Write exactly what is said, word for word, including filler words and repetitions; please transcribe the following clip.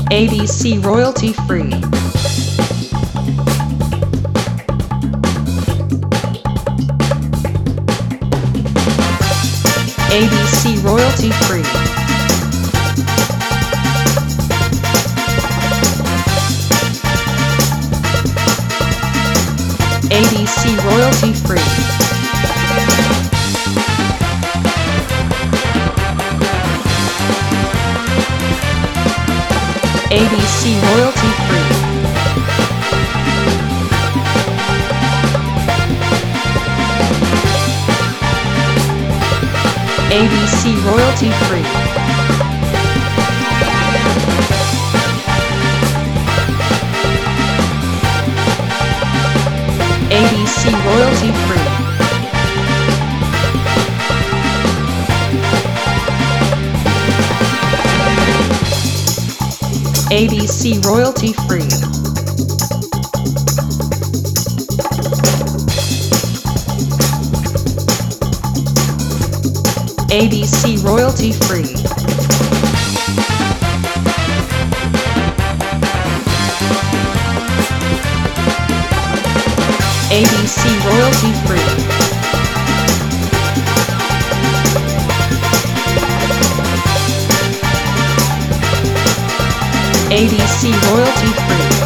A B C royalty free. A B C royalty free. A B C royalty free. A B C royalty free. A B C royalty free. A B C royalty free. A B C royalty free. A B C royalty free. A B C royalty free. A B C royalty free.